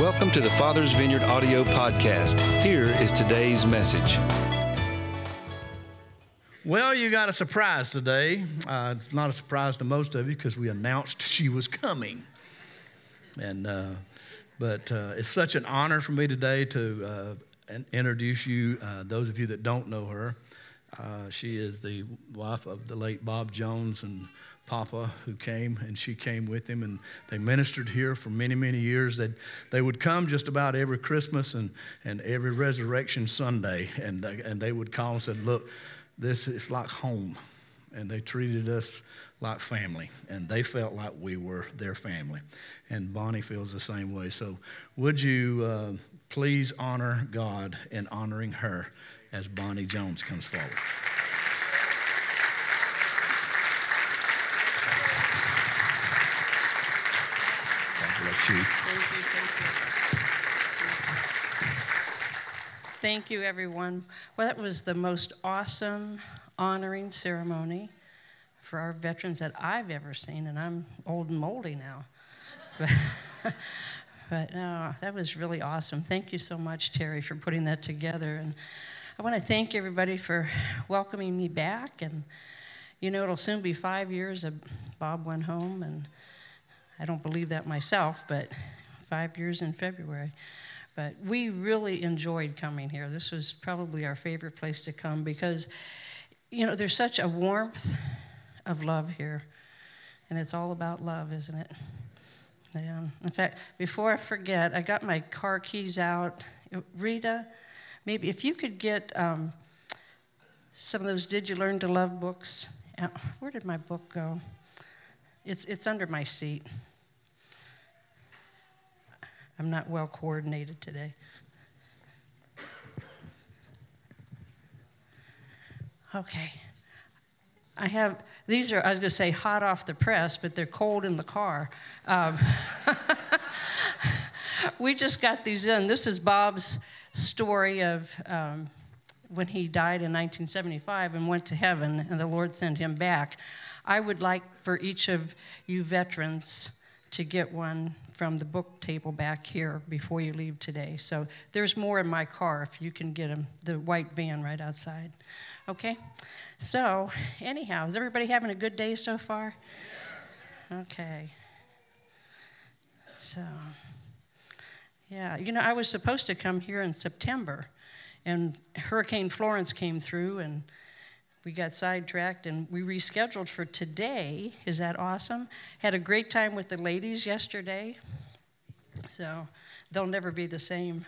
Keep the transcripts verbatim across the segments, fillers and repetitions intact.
Welcome to the Father's Vineyard audio podcast. Here is today's message. Well, you got a surprise today. Uh, it's not a surprise to most of you because we announced she was coming. And uh, but uh, it's such an honor for me today to uh, introduce you, uh, those of you that don't know her. Uh, she is the wife of the late Bob Jones and Papa, who came, and she came with him, and they ministered here for many, many years. They'd, they would come just about every Christmas and, and every Resurrection Sunday, and, and they would call and said, look, this is like home, and they treated us like family, and they felt like we were their family, and Bonnie feels the same way. So would you uh, please honor God in honoring her as Bonnie Jones comes forward. Thank you, thank you. Thank you, everyone. Well, that was the most awesome honoring ceremony for our veterans that I've ever seen, and I'm old and moldy now. But, but no, that was really awesome. Thank you so much, Terry, for putting that together. And I want to thank everybody for welcoming me back. And, you know, it'll soon be five years that Bob went home, and I don't believe that myself, but five years in February. But we really enjoyed coming here. This was probably our favorite place to come because, you know, there's such a warmth of love here. And it's all about love, isn't it? Yeah. In fact, before I forget, I got my car keys out. Rita, maybe if you could get um, some of those Did You Learn to Love books. Out. Where did my book go? It's it's under my seat. I'm not well coordinated today. Okay. I have, these are, I was going to say hot off the press, but they're cold in the car. Um, we just got these in. This is Bob's story of um, when he died in nineteen seventy-five and went to heaven, and the Lord sent him back. I would like for each of you veterans to get one from the book table back here before you leave today. So there's more in my car if you can get them, the white van right outside. Okay? So anyhow, is everybody having a good day so far? Okay. So, yeah, you know, I was supposed to come here in September, and Hurricane Florence came through, and we got sidetracked, and we rescheduled for today. Is that awesome? Had a great time with the ladies yesterday. So they'll never be the same.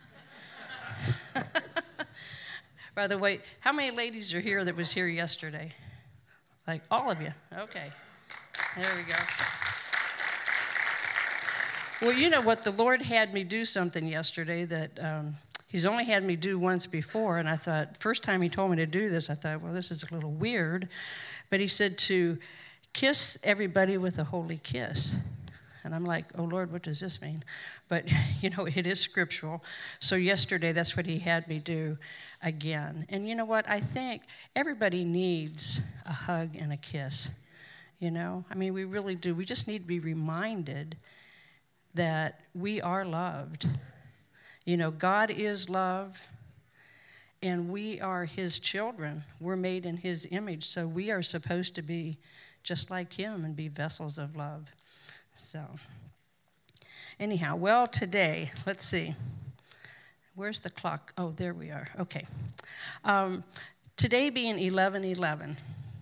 By the way, how many ladies are here that was here yesterday? Like all of you. Okay. There we go. Well, you know what? The Lord had me do something yesterday that um, He's only had me do once before, and I thought, first time he told me to do this, I thought, well, this is a little weird. But he said to kiss everybody with a holy kiss. And I'm like, oh, Lord, what does this mean? But, you know, it is scriptural. So yesterday, that's what he had me do again. And you know what? I think everybody needs a hug and a kiss. You know? I mean, we really do. We just need to be reminded that we are loved. You know, God is love, and we are his children. We're made in his image, so we are supposed to be just like him and be vessels of love. So, anyhow, well, today, let's see. Where's the clock? Oh, there we are. Okay. Um, today being eleven eleven,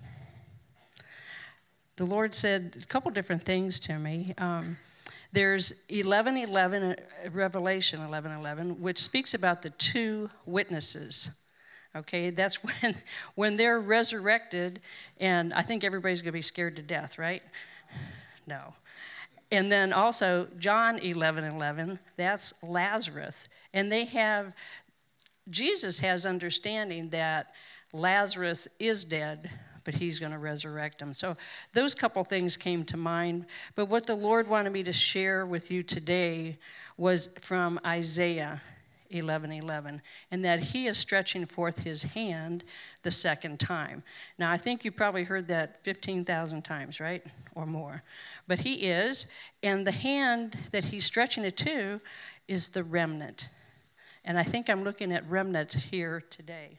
the Lord said a couple different things to me. Um, There's eleven eleven, Revelation eleven eleven, which speaks about the two witnesses. Okay, that's when when they're resurrected, and I think everybody's going to be scared to death, right? No. And then also John eleven eleven, that's Lazarus. And they have, Jesus has understanding that Lazarus is dead, but he's going to resurrect him. So those couple things came to mind. But what the Lord wanted me to share with you today was from Isaiah. eleven eleven, and that he is stretching forth his hand the second time. Now, I think you probably heard that fifteen thousand times, right, or more. But he is, and the hand that he's stretching it to is the remnant. And I think I'm looking at remnant here today.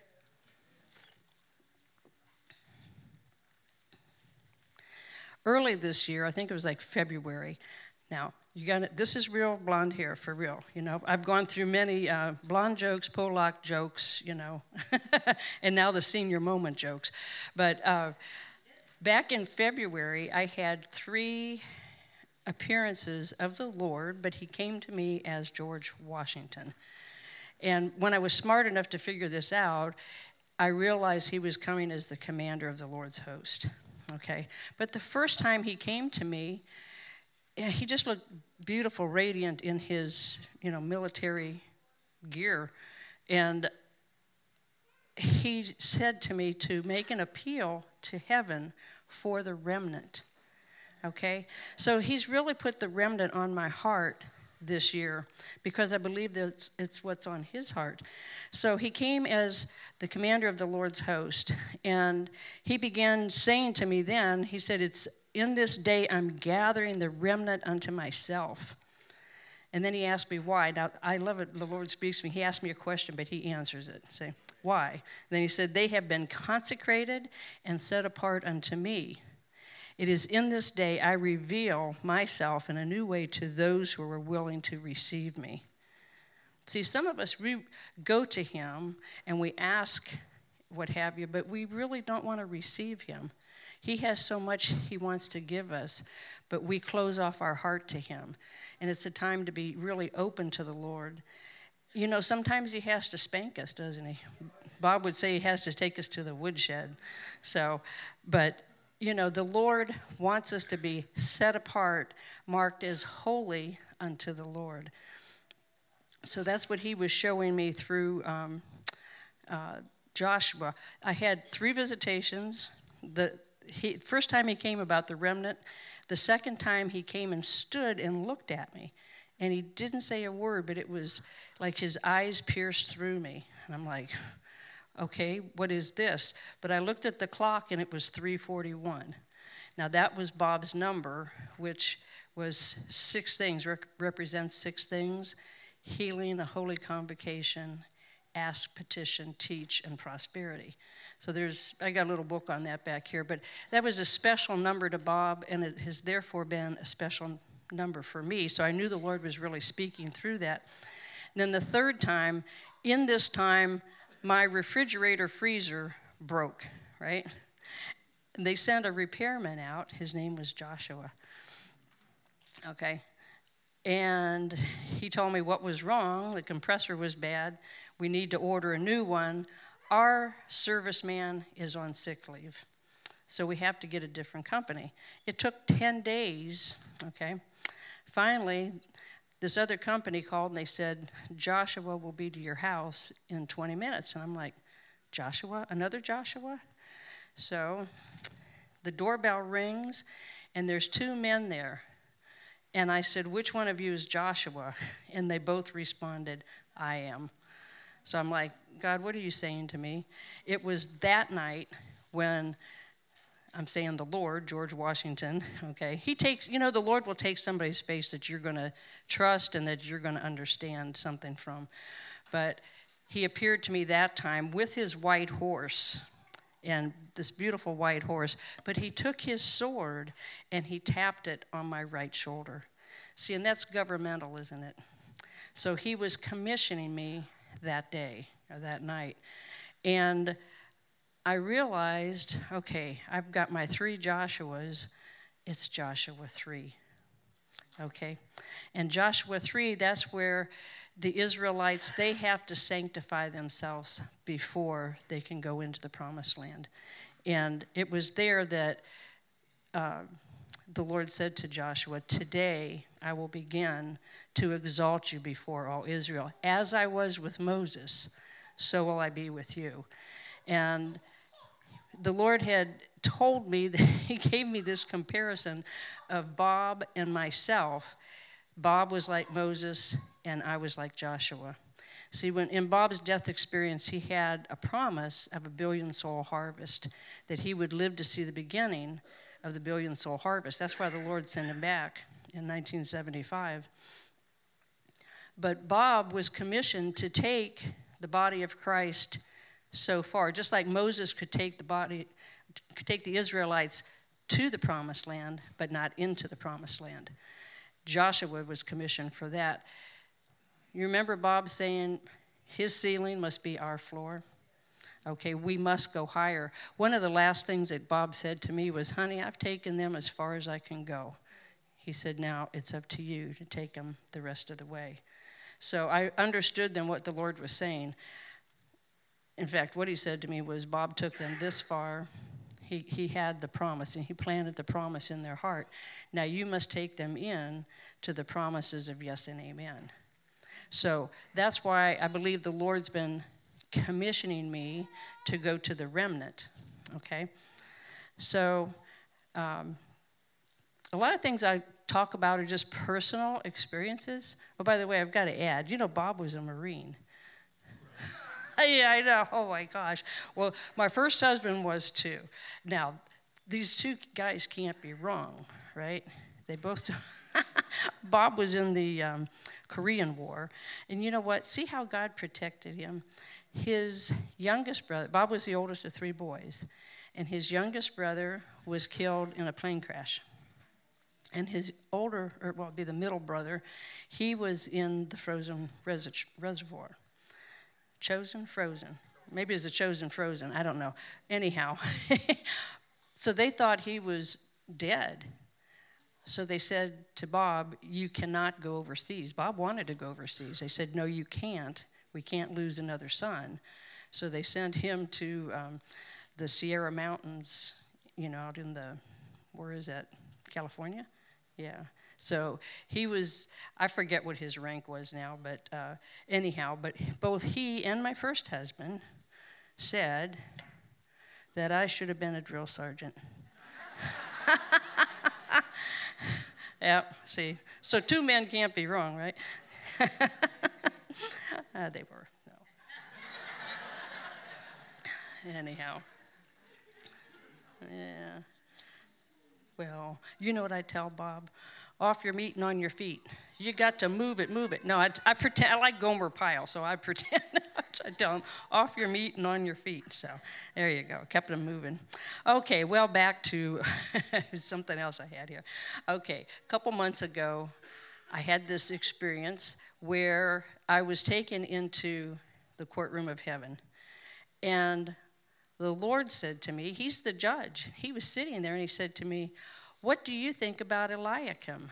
Early this year, I think it was like February. Now, you got it. This is real blonde hair, for real. You know, I've gone through many uh, blonde jokes, Polak jokes, you know, and now the senior moment jokes. But uh, back in February, I had three appearances of the Lord, but he came to me as George Washington. And when I was smart enough to figure this out, I realized he was coming as the commander of the Lord's host. Okay, but the first time he came to me, he just looked beautiful, radiant in his, you know, military gear. And he said to me to make an appeal to heaven for the remnant. Okay, so he's really put the remnant on my heart this year because I believe that it's, it's what's on his heart. So he came as the commander of the Lord's host, and he began saying to me then, he said, it's in this day I'm gathering the remnant unto myself. And then he asked me why. Now, I love it, the Lord speaks to me. He asked me a question, but he answers it. Say, why? And then he said, they have been consecrated and set apart unto me. It is in this day I reveal myself in a new way to those who are willing to receive me. See, some of us re- go to him and we ask what have you, but we really don't want to receive him. He has so much he wants to give us, but we close off our heart to him. And it's a time to be really open to the Lord. You know, sometimes he has to spank us, doesn't he? Bob would say he has to take us to the woodshed. So, but... You know, the Lord wants us to be set apart, marked as holy unto the Lord. So that's what he was showing me through um, uh, Joshua. I had three visitations. The he, first time he came about the remnant. The second time he came and stood and looked at me. And he didn't say a word, but it was like his eyes pierced through me. And I'm like... Okay, what is this? But I looked at the clock and it was three forty-one. Now that was Bob's number, which was six things, rec- represents six things: healing, a holy convocation, ask, petition, teach, and prosperity. So there's, I got a little book on that back here, but that was a special number to Bob, and it has therefore been a special number for me. So I knew the Lord was really speaking through that. And then the third time, in this time, my refrigerator freezer broke, right? And they sent a repairman out. His name was Joshua. Okay. And he told me what was wrong. The compressor was bad. We need to order a new one. Our serviceman is on sick leave. So we have to get a different company. It took ten days, okay? Finally, this other company called and they said, Joshua will be to your house in twenty minutes. And I'm like, Joshua? Another Joshua? So the doorbell rings and there's two men there. And I said, which one of you is Joshua? And they both responded, I am. So I'm like, God, what are you saying to me? It was that night when I'm saying the Lord, George Washington, okay, he takes, you know, the Lord will take somebody's face that you're going to trust and that you're going to understand something from. But he appeared to me that time with his white horse, and this beautiful white horse, but he took his sword and he tapped it on my right shoulder. See, and that's governmental, isn't it? So he was commissioning me that day, or that night. And I realized, okay, I've got my three Joshuas. It's Joshua three, okay? And Joshua three, that's where the Israelites, they have to sanctify themselves before they can go into the promised land. And it was there that uh, the Lord said to Joshua, today I will begin to exalt you before all Israel. As I was with Moses, so will I be with you. And the Lord had told me, that he gave me this comparison of Bob and myself. Bob was like Moses, and I was like Joshua. See, when in Bob's death experience, he had a promise of a billion soul harvest, that he would live to see the beginning of the billion soul harvest. That's why the Lord sent him back in nineteen seventy-five. But Bob was commissioned to take the body of Christ so far, just like Moses could take the body, could take the Israelites to the promised land, but not into the promised land. Joshua was commissioned for that. You remember Bob saying his ceiling must be our floor? Okay, we must go higher. One of the last things that Bob said to me was, honey, I've taken them as far as I can go. He said, now it's up to you to take them the rest of the way. So I understood then what the Lord was saying. In fact, what he said to me was, Bob took them this far. He, he had the promise, and he planted the promise in their heart. Now you must take them in to the promises of yes and amen. So that's why I believe the Lord's been commissioning me to go to the remnant, okay? So um, a lot of things I talk about are just personal experiences. Oh, by the way, I've got to add, you know, Bob was a Marine. Yeah, I know. Oh, my gosh. Well, my first husband was too. Now, these two guys can't be wrong, right? They both do. Bob was in the um, Korean War. And you know what? See how God protected him? His youngest brother, Bob was the oldest of three boys, and his youngest brother was killed in a plane crash. And his older, or well, it'd be the middle brother, he was in the frozen res- reservoir. Chosen, frozen. Maybe it's a chosen, frozen. I don't know. Anyhow, so they thought he was dead. So they said to Bob, you cannot go overseas. Bob wanted to go overseas. They said, no, you can't. We can't lose another son. So they sent him to um, the Sierra Mountains, you know, out in the, where is that, California? Yeah. So he was, I forget what his rank was now, but uh, anyhow, but both he and my first husband said that I should have been a drill sergeant. Yeah, see. So two men can't be wrong, right? uh, they were, no. Anyhow. Yeah. Well, you know what I tell Bob? Off your meat and on your feet. You got to move it, move it. No, I, I pretend, I like Gomer Pyle, so I pretend, I tell him, off your meat and on your feet. So there you go, kept them moving. Okay, well, back to something else I had here. Okay, a couple months ago, I had this experience where I was taken into the courtroom of heaven. And the Lord said to me, he's the judge. He was sitting there and he said to me, what do you think about Eliakim?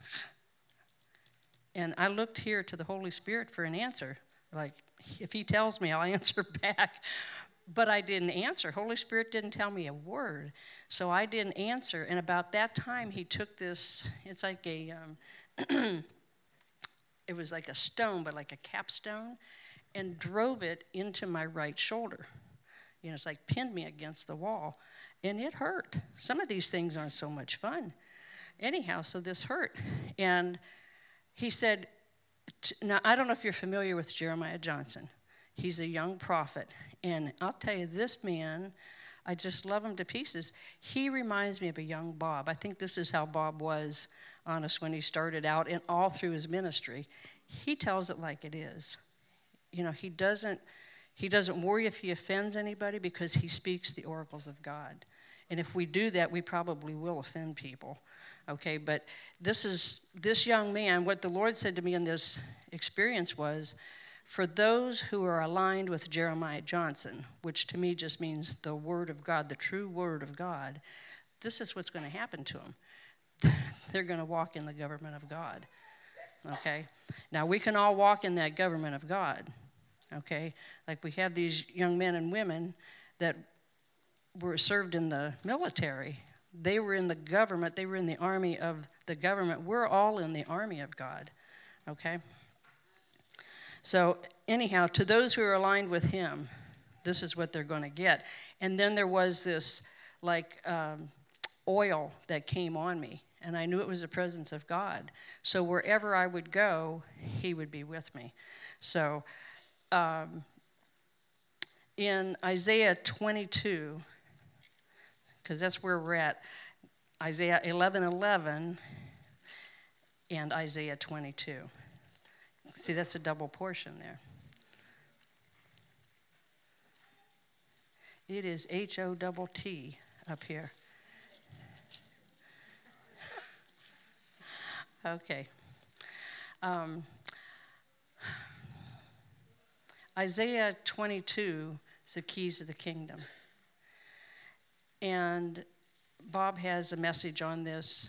And I looked here to the Holy Spirit for an answer. Like, if he tells me, I'll answer back. But I didn't answer. Holy Spirit didn't tell me a word. So I didn't answer. And about that time, he took this, it's like a, um, it was like a stone, but like a capstone, and drove it into my right shoulder. You know, it's like pinned me against the wall. And it hurt. Some of these things aren't so much fun. Anyhow, so this hurt. And he said, now, I don't know if you're familiar with Jeremiah Johnson. He's a young prophet. And I'll tell you, this man, I just love him to pieces. He reminds me of a young Bob. I think this is how Bob was, honest, when he started out and all through his ministry. He tells it like it is. You know, he doesn't, he doesn't worry if he offends anybody because he speaks the oracles of God. And if we do that, we probably will offend people, okay? But this is, this young man, what the Lord said to me in this experience was, for those who are aligned with Jeremiah Johnson, which to me just means the Word of God, the true Word of God, this is what's going to happen to them. They're going to walk in the government of God, okay? Now, we can all walk in that government of God, okay? Like we have these young men and women that were served in the military. They were in the government. They were in the army of the government. We're all in the army of God, okay? So anyhow, to those who are aligned with him, this is what they're going to get. And then there was this, like, um, oil that came on me, and I knew it was the presence of God. So wherever I would go, he would be with me. So um, in Isaiah twenty-two, because that's where we're at, Isaiah eleven eleven and Isaiah twenty-two. See, that's a double portion there. It is H O double T up here. Okay. Um, Isaiah twenty-two is the keys of the kingdom. And Bob has a message on this.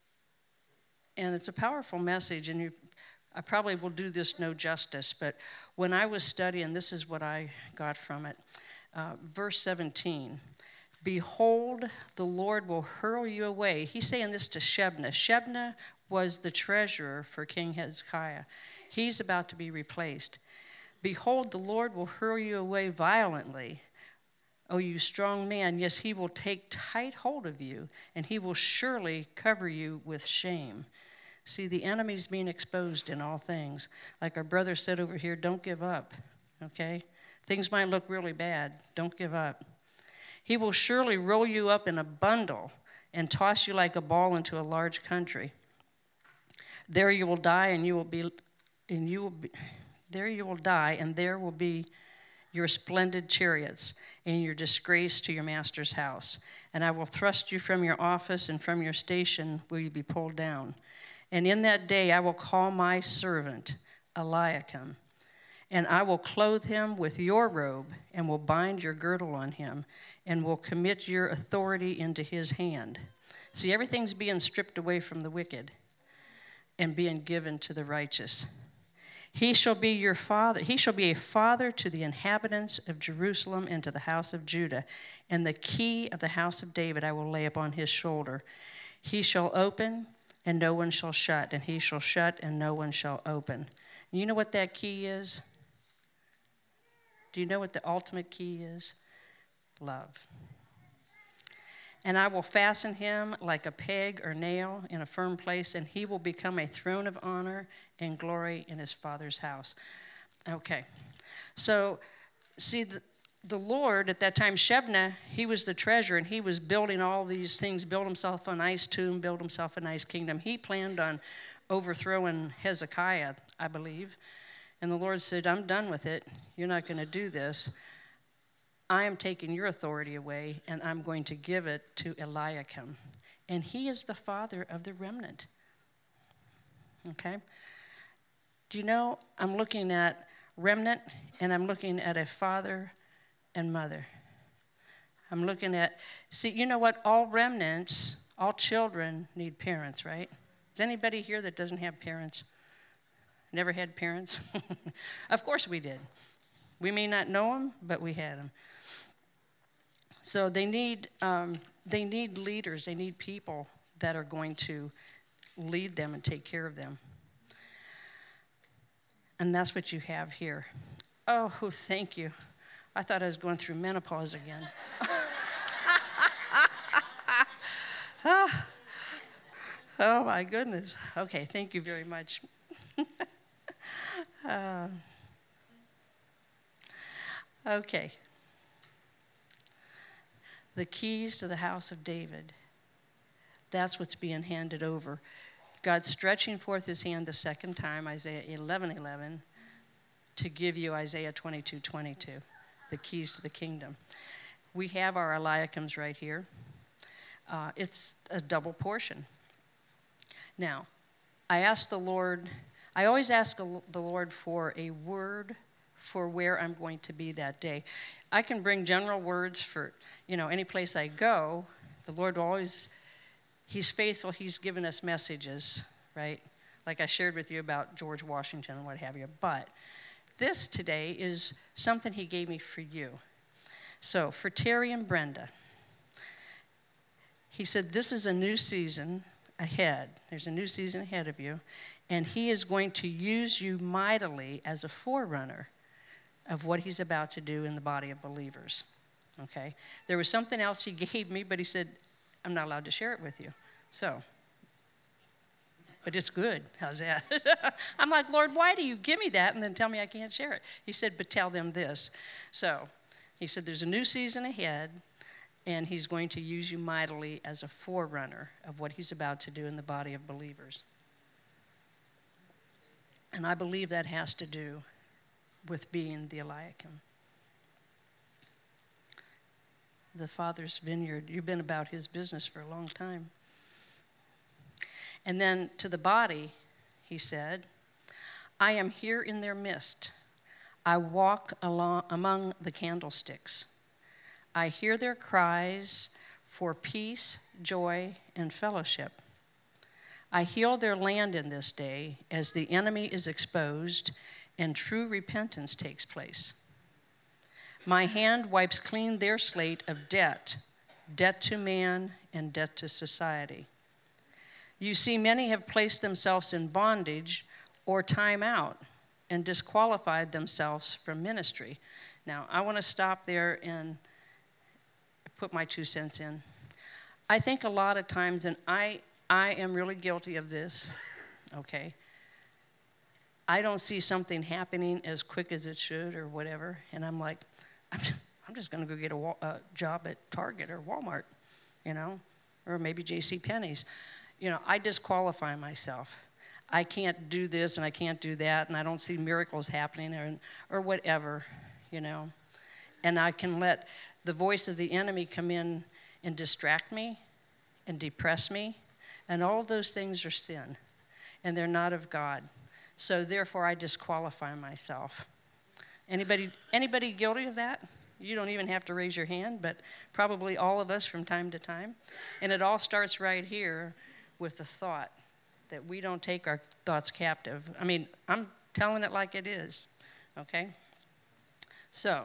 And it's a powerful message, and you, I probably will do this no justice, but when I was studying, this is what I got from it. Uh, verse seventeen, behold, the Lord will hurl you away. He's saying this to Shebna. Shebna was the treasurer for King Hezekiah. He's about to be replaced. Behold, the Lord will hurl you away violently, O you strong man. Yes, he will take tight hold of you, and he will surely cover you with shame. See, the enemy's being exposed in all things. Like our brother said over here, don't give up, okay? Things might look really bad. Don't give up. He will surely roll you up in a bundle and toss you like a ball into a large country. There you will die, and you will be, and you will be, there you will die, and there will be your splendid chariots and your disgrace to your master's house. And I will thrust you from your office, and from your station will you be pulled down. And in that day I will call my servant Eliakim, and I will clothe him with your robe, and will bind your girdle on him, and will commit your authority into his hand. See, everything's being stripped away from the wicked and being given to the righteous. He shall be your father. He shall be a father to the inhabitants of Jerusalem and to the house of Judah. And the key of the house of David I will lay upon his shoulder. He shall open, and no one shall shut, and he shall shut, and no one shall open. You know what that key is? Do you know what the ultimate key is? Love. And I will fasten him like a peg or nail in a firm place, and he will become a throne of honor and glory in his father's house. Okay. So, see, the, the Lord at that time, Shebna, he was the treasurer, and he was building all these things, build himself a nice tomb, build himself a nice kingdom. He planned on overthrowing Hezekiah, I believe. And the Lord said, I'm done with it. You're not going to do this. I am taking your authority away, and I'm going to give it to Eliakim. And he is the father of the remnant. Okay? Do you know, I'm looking at remnant, and I'm looking at a father and mother. I'm looking at, see, you know what? All remnants, all children need parents, right? Is anybody here that doesn't have parents? Never had parents? Of course we did. We may not know them, but we had them. So they need um, they need leaders. They need people that are going to lead them and take care of them. And that's what you have here. Oh, thank you. I thought I was going through menopause again. ah. Oh, my goodness. Okay, thank you very much. uh, okay. The keys to the house of David. That's what's being handed over. God's stretching forth his hand the second time, Isaiah eleven eleven, to give you Isaiah twenty-two twenty-two, the keys to the kingdom. We have our Eliakims right here. Uh, it's a double portion. Now, I asked the Lord, I always ask the Lord for a word for where I'm going to be that day. I can bring general words for, you know, any place I go. The Lord will always, he's faithful. He's given us messages, right? Like I shared with you about George Washington and what have you. But this today is something he gave me for you. So for Terry and Brenda, he said, this is a new season ahead. There's a new season ahead of you. And he is going to use you mightily as a forerunner of what he's about to do in the body of believers. Okay? There was something else he gave me, but he said, I'm not allowed to share it with you. So, but it's good. How's that? I'm like, Lord, why do you give me that and then tell me I can't share it? He said, but tell them this. So he said, there's a new season ahead, and he's going to use you mightily as a forerunner of what he's about to do in the body of believers. And I believe that has to do with being the Eliakim. The Father's vineyard. You've been about his business for a long time. And then to the body, he said, I am here in their midst. I walk along among the candlesticks. I hear their cries for peace, joy, and fellowship. I heal their land in this day as the enemy is exposed and true repentance takes place. My hand wipes clean their slate of debt, debt to man and debt to society. You see, many have placed themselves in bondage or time out and disqualified themselves from ministry. Now, I want to stop there and put my two cents in. I think a lot of times, and I, I am really guilty of this, okay? I don't see something happening as quick as it should or whatever, and I'm like, I'm just, I'm just going to go get a, a job at Target or Walmart, you know, or maybe J C Penney's. You know, I disqualify myself. I can't do this and I can't do that, and I don't see miracles happening or, or whatever, you know. And I can let the voice of the enemy come in and distract me and depress me, and all those things are sin, and they're not of God. So therefore, I disqualify myself. Anybody, anybody guilty of that? You don't even have to raise your hand, but probably all of us from time to time. And it all starts right here with the thought that we don't take our thoughts captive. I mean, I'm telling it like it is, okay? So,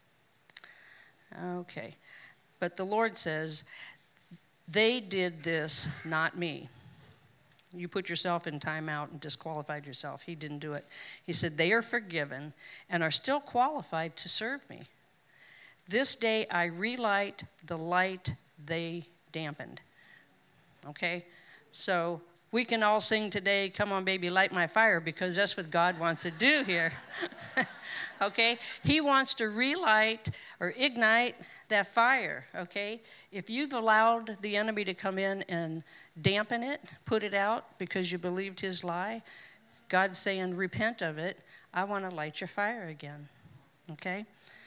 okay. But the Lord says, they did this, not me. You put yourself in timeout and disqualified yourself. He didn't do it. He said, they are forgiven and are still qualified to serve me. This day I relight the light they dampened. Okay? So we can all sing today, come on, baby, light my fire, because that's what God wants to do here. Okay? He wants to relight or ignite that fire, okay? If you've allowed the enemy to come in and dampen it, put it out because you believed his lie, God's saying, repent of it. I want to light your fire again, okay?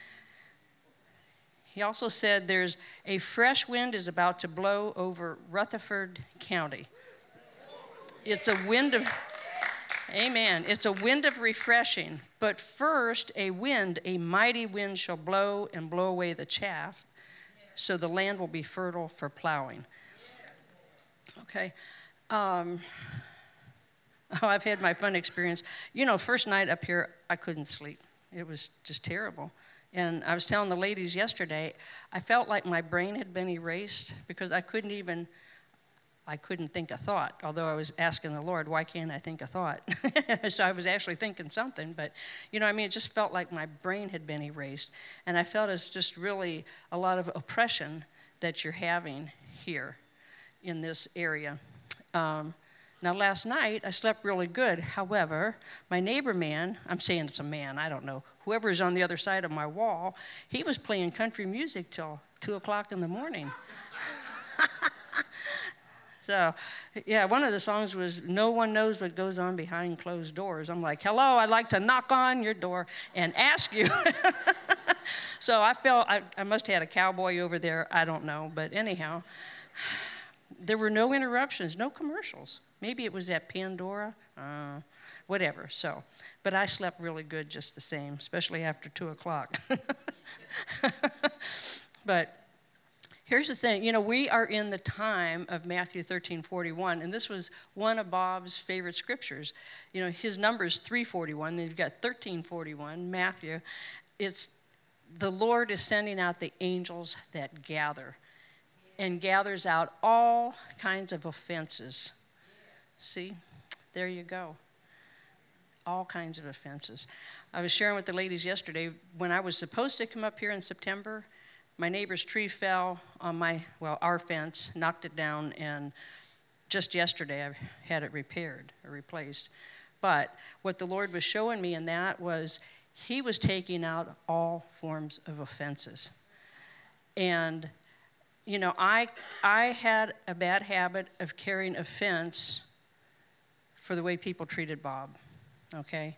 He also said there's a fresh wind is about to blow over Rutherford County. It's a wind of, amen, it's a wind of refreshing. But first, a wind, a mighty wind shall blow and blow away the chaff, so the land will be fertile for plowing. Okay. Um, oh, I've had my fun experience. You know, first night up here, I couldn't sleep. It was just terrible. And I was telling the ladies yesterday, I felt like my brain had been erased because I couldn't even, I couldn't think a thought, although I was asking the Lord, why can't I think a thought? So I was actually thinking something, but, you know, I mean, it just felt like my brain had been erased. And I felt it's just really a lot of oppression that you're having here in this area. Um, now, last night, I slept really good. However, my neighbor man, I'm saying it's a man, I don't know, whoever's on the other side of my wall, he was playing country music till two o'clock in the morning. So, yeah, one of the songs was, no one knows what goes on behind closed doors. I'm like, hello, I'd like to knock on your door and ask you. So I felt, I, I must have had a cowboy over there, I don't know, but anyhow, there were no interruptions, no commercials. Maybe it was at Pandora, uh, whatever, so. But I slept really good just the same, especially after two o'clock. But here's the thing, you know, we are in the time of Matthew thirteen forty-one, and this was one of Bob's favorite scriptures. You know, his number is three forty-one, then you've got thirteen forty-one, Matthew. It's, the Lord is sending out the angels that gather, and gathers out all kinds of offenses. See, there you go. All kinds of offenses. I was sharing with the ladies yesterday, when I was supposed to come up here in September, my neighbor's tree fell on my, well, our fence, knocked it down, and just yesterday I had it repaired or replaced. But what the Lord was showing me in that was he was taking out all forms of offenses. And, you know, I, I had a bad habit of carrying offense for the way people treated Bob, okay?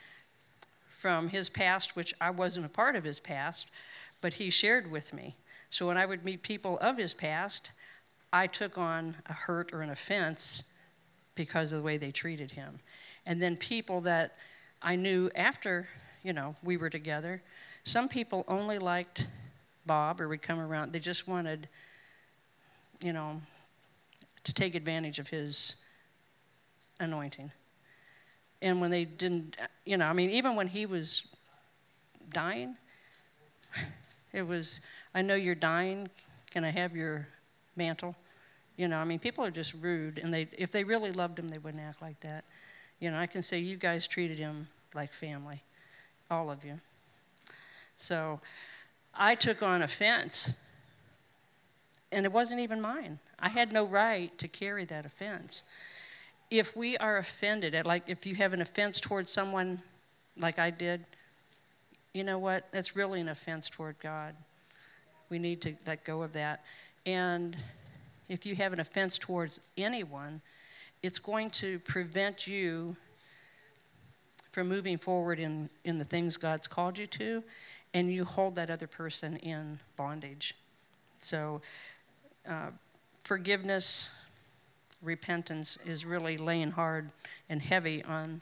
From his past, which I wasn't a part of his past, but he shared with me. So when I would meet people of his past, I took on a hurt or an offense because of the way they treated him. And then people that I knew after, you know, we were together, some people only liked Bob or would come around. They just wanted, you know, to take advantage of his anointing. And when they didn't, you know, I mean, even when he was dying, it was, I know you're dying, can I have your mantle? You know, I mean, people are just rude, and they, if they really loved him, they wouldn't act like that. You know, I can say you guys treated him like family, all of you. So I took on offense, and it wasn't even mine. I had no right to carry that offense. If we are offended, at like if you have an offense towards someone like I did, you know what? That's really an offense toward God. We need to let go of that. And if you have an offense towards anyone, it's going to prevent you from moving forward in, in the things God's called you to, and you hold that other person in bondage. So uh, forgiveness, repentance is really laying hard and heavy on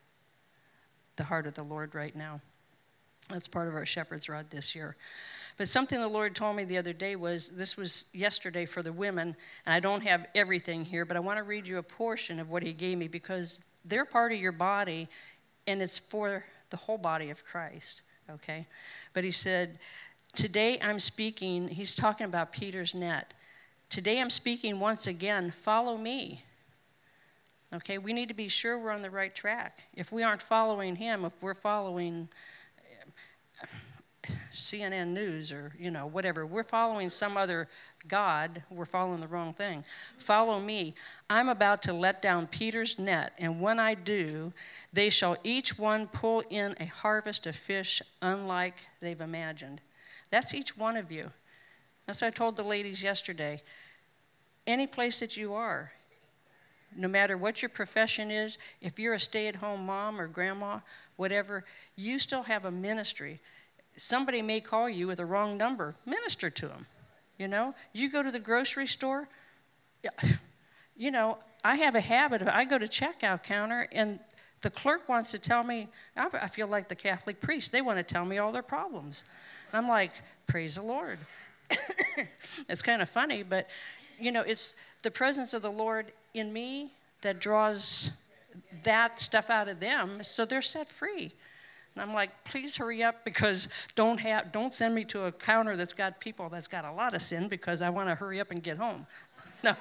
the heart of the Lord right now. That's part of our shepherd's rod this year. But something the Lord told me the other day was, this was yesterday for the women, and I don't have everything here, but I want to read you a portion of what he gave me because they're part of your body, and it's for the whole body of Christ, okay? But he said, today I'm speaking, he's talking about Peter's net. Today I'm speaking once again, follow me. Okay, we need to be sure we're on the right track. If we aren't following him, if we're following C N N News or, you know, whatever, we're following some other God, we're following the wrong thing. Follow me. I'm about to let down Peter's net, and when I do, they shall each one pull in a harvest of fish unlike they've imagined. That's each one of you. That's what I told the ladies yesterday. Any place that you are, no matter what your profession is, if you're a stay-at-home mom or grandma, whatever, you still have a ministry. Somebody may call you with a wrong number. Minister to them, you know. You go to the grocery store, you know, I have a habit of, I go to checkout counter, and the clerk wants to tell me, I feel like the Catholic priest. They want to tell me all their problems. I'm like, praise the Lord. It's kind of funny, but, you know, it's the presence of the Lord in me that draws that stuff out of them, so they're set free. And I'm like, please hurry up, because don't have, don't send me to a counter that's got people that's got a lot of sin, because I want to hurry up and get home. No.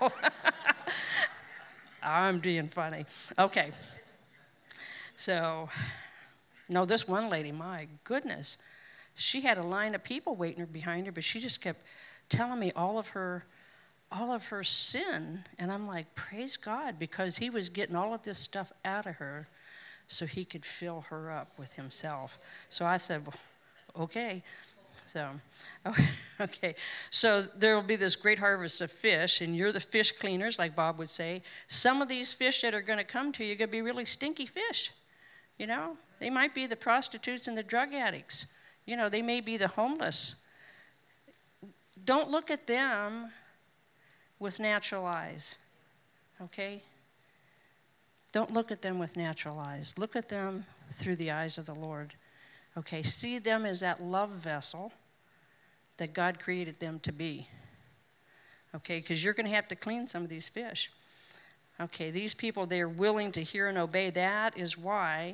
I'm being funny. Okay. So, no, this one lady, my goodness, she had a line of people waiting behind her, but she just kept telling me all of her all of her sin. And I'm like, praise God, because he was getting all of this stuff out of her so he could fill her up with himself. So I said, well, okay. So, okay. So there will be this great harvest of fish, and you're the fish cleaners, like Bob would say. Some of these fish that are going to come to you are going to be really stinky fish. You know, they might be the prostitutes and the drug addicts. You know, they may be the homeless. Don't look at them with natural eyes, okay? Don't look at them with natural eyes. Look at them through the eyes of the Lord, okay? See them as that love vessel that God created them to be, okay? Because you're going to have to clean some of these fish. Okay, these people, they're willing to hear and obey. That is why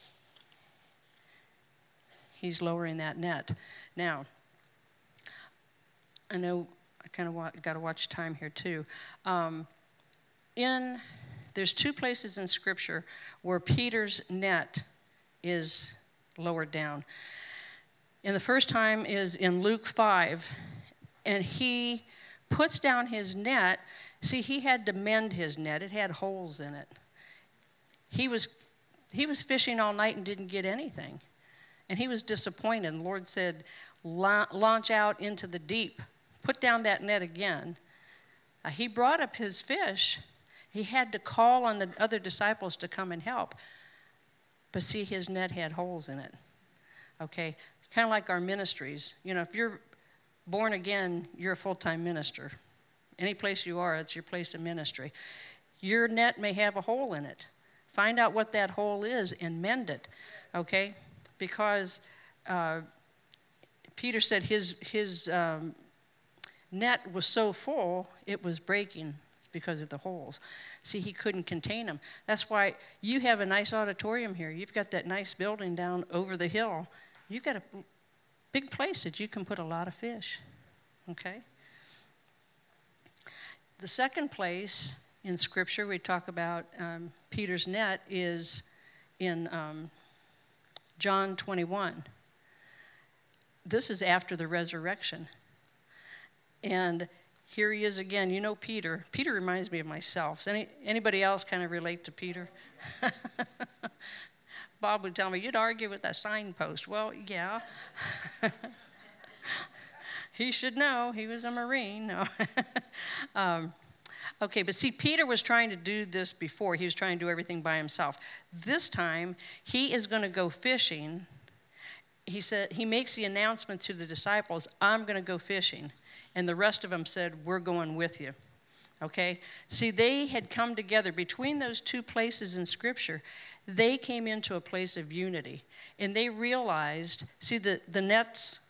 he's lowering that net. Now, I know I kind of wa- got to watch time here too. Um, in there's two places in Scripture where Peter's net is lowered down. And the first time is in Luke five, and he puts down his net, See, he had to mend his net. It had holes in it. He was, he was fishing all night and didn't get anything. And he was disappointed. And the Lord said, launch out into the deep. Put down that net again. Uh, he brought up his fish. He had to call on the other disciples to come and help. But see, his net had holes in it. Okay? It's kind of like our ministries. You know, if you're born again, you're a full-time minister. Any place you are, it's your place of ministry. Your net may have a hole in it. Find out what that hole is and mend it, okay? Because uh, Peter said his, his um, net was so full, it was breaking because of the holes. See, he couldn't contain them. That's why you have a nice auditorium here. You've got that nice building down over the hill. You've got a big place that you can put a lot of fish, okay? The second place in Scripture we talk about um, Peter's net is in um, John twenty-one. This is after the resurrection. And here he is again. You know Peter. Peter reminds me of myself. Any, anybody else kind of relate to Peter? Bob would tell me, you'd argue with that signpost. Well, yeah. He should know. He was a Marine. No. um, okay, but see, Peter was trying to do this before. He was trying to do everything by himself. This time, he is going to go fishing. He said he makes the announcement to the disciples, I'm going to go fishing. And the rest of them said, we're going with you. Okay? See, they had come together. Between those two places in Scripture, they came into a place of unity. And they realized, see, the, the nets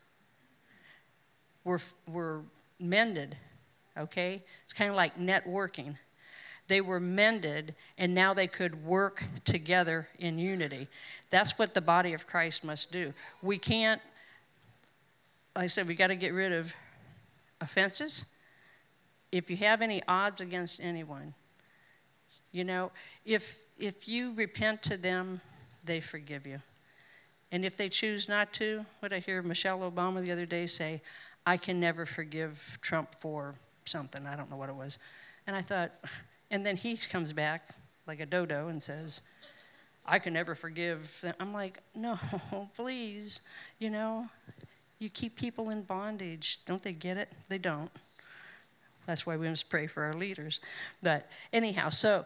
were, were mended, okay? It's kind of like networking. They were mended, and now they could work together in unity. That's what the body of Christ must do. We can't, like I said, we got to get rid of offenses. If you have any odds against anyone, you know, if if you repent to them, they forgive you. And if they choose not to, what I hear Michelle Obama the other day say, I can never forgive Trump for something. I don't know what it was. And I thought, and then he comes back like a dodo and says, I can never forgive. I'm like, no, please. You know, you keep people in bondage. Don't they get it? They don't. That's why we must pray for our leaders. But anyhow, so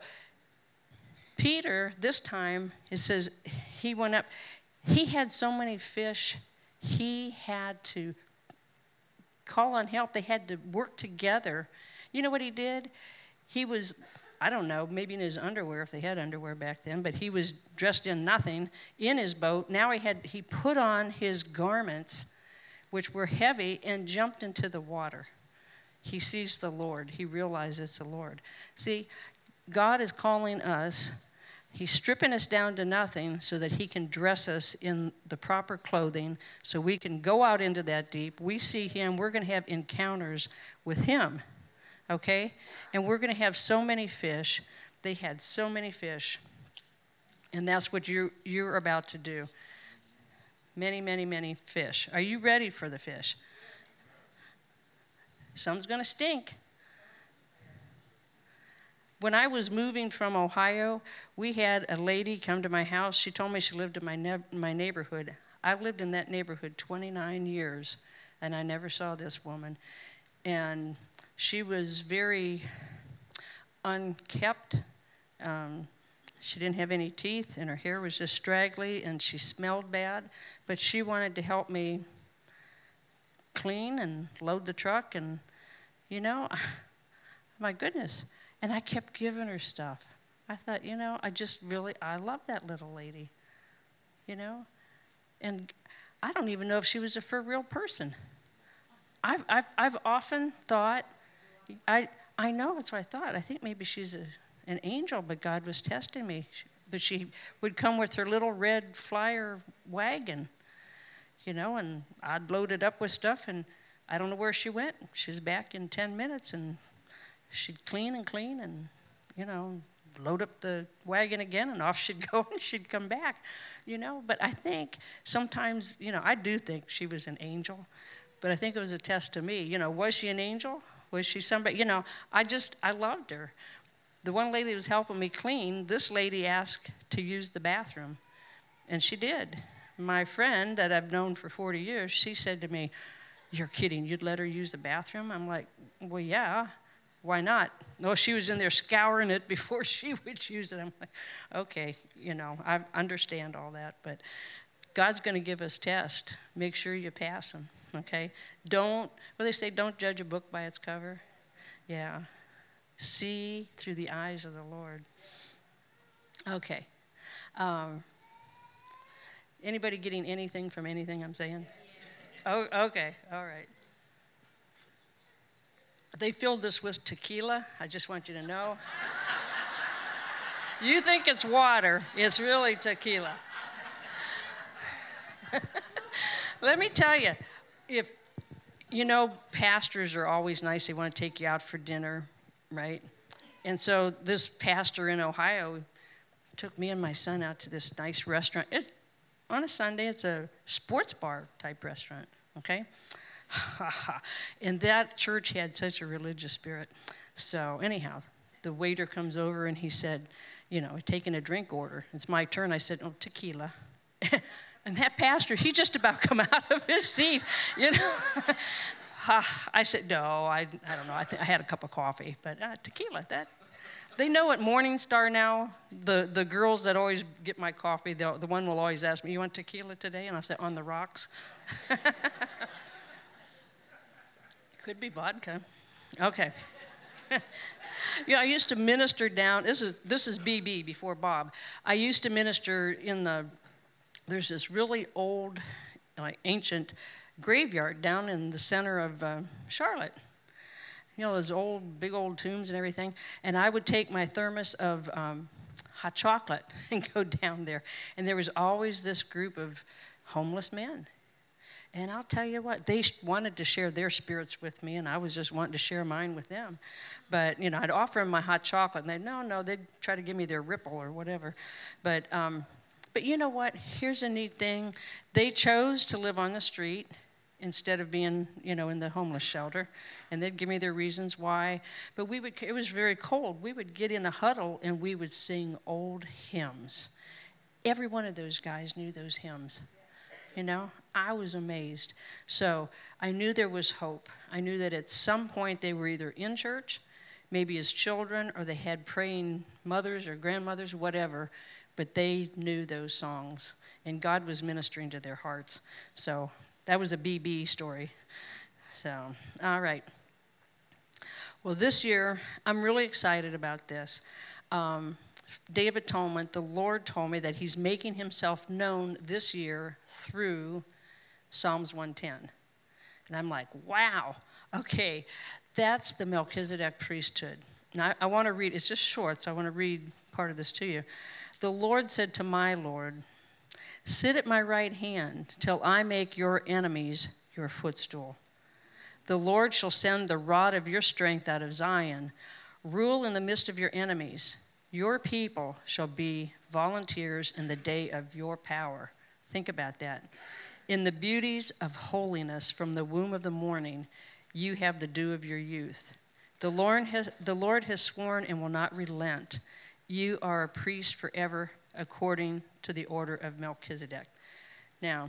Peter, this time, it says he went up. He had so many fish, he had to call on help. They had to work together. You know what he did? He was, I don't know, maybe in his underwear, if they had underwear back then, but he was dressed in nothing in his boat. Now he had, he put on his garments, which were heavy, and jumped into the water. He sees the Lord. He realizes the Lord. See, God is calling us. He's stripping us down to nothing so that he can dress us in the proper clothing so we can go out into that deep. We see him. We're going to have encounters with him, okay? And we're going to have so many fish. They had so many fish. And that's what you're, you're about to do. Many, many, many fish. Are you ready for the fish? Some's going to stink. When I was moving from Ohio, we had a lady come to my house. She told me she lived in my ne- my neighborhood. I've lived in that neighborhood twenty-nine years, and I never saw this woman. And she was very unkept. Um, she didn't have any teeth, and her hair was just straggly, and she smelled bad. But she wanted to help me clean and load the truck, and, you know, my goodness. And I kept giving her stuff. I thought, you know, I just really, I love that little lady, you know. And I don't even know if she was a for real person. I've, I've, I've often thought, I, I know, that's what I thought. I think maybe she's a, an angel, but God was testing me. But she would come with her little red flyer wagon, you know, and I'd load it up with stuff, and I don't know where she went. She was back in ten minutes, and she'd clean and clean and, you know, load up the wagon again, and off she'd go, and she'd come back, you know. But I think sometimes, you know, I do think she was an angel, but I think it was a test to me. You know, was she an angel? Was she somebody, you know, I just, I loved her. The one lady that was helping me clean, this lady asked to use the bathroom, and she did. My friend that I've known for forty years, she said to me, "You're kidding, you'd let her use the bathroom?" I'm like, well, yeah, why not? No, she was in there scouring it before she would use it. I'm like, okay, you know, I understand all that, but God's going to give us tests. Make sure you pass them, okay? Don't, well, they say don't judge a book by its cover. Yeah. See through the eyes of the Lord. Okay. Um, anybody getting anything from anything I'm saying? Oh, okay. All right. They filled this with tequila. I just want you to know. You think it's water. It's really tequila. Let me tell you, if, you know, pastors are always nice. They want to take you out for dinner, right? And so this pastor in Ohio took me and my son out to this nice restaurant. It, on a Sunday, it's a sports bar type restaurant, okay? And that church had such a religious spirit. So anyhow, the waiter comes over and he said, you know, taking a drink order. It's my turn. I said, oh, tequila. And that pastor, he just about come out of his seat, you know. I said, no, I, I don't know. I, th- I had a cup of coffee, but uh, tequila, that. They know at Morning Star now, the, the girls that always get my coffee, the, the one will always ask me, you want tequila today? And I said, on the rocks. Could be vodka. Okay. You know, I used to minister down, this is this is B B, before Bob. I used to minister in the, there's this really old, like ancient graveyard down in the center of uh, Charlotte. You know, those old, big old tombs and everything. And I would take my thermos of um, hot chocolate and go down there. And there was always this group of homeless men. And I'll tell you what, they wanted to share their spirits with me, and I was just wanting to share mine with them. But, you know, I'd offer them my hot chocolate, and they'd, no, no, they'd try to give me their Ripple or whatever. But, um, but you know what? Here's a neat thing. They chose to live on the street instead of being, you know, in the homeless shelter. And they'd give me their reasons why. But we would, it was very cold. We would get in a huddle, and we would sing old hymns. Every one of those guys knew those hymns. You know, I was amazed. So I knew there was hope. I knew that at some point they were either in church, maybe as children, or they had praying mothers or grandmothers, whatever, but they knew those songs, and God was ministering to their hearts. So that was a B B story. So, all right. Well, this year, I'm really excited about this. Um, Day of Atonement, the Lord told me that he's making himself known this year through Psalms one ten. And I'm like, wow, okay, that's the Melchizedek priesthood. Now, I, I want to read, it's just short, so I want to read part of this to you. The Lord said to my Lord, sit at my right hand till I make your enemies your footstool. The Lord shall send the rod of your strength out of Zion. Rule in the midst of your enemies. Your people shall be volunteers in the day of your power. Think about that. In the beauties of holiness from the womb of the morning, you have the dew of your youth. The Lord has, the Lord has sworn and will not relent. You are a priest forever according to the order of Melchizedek. Now,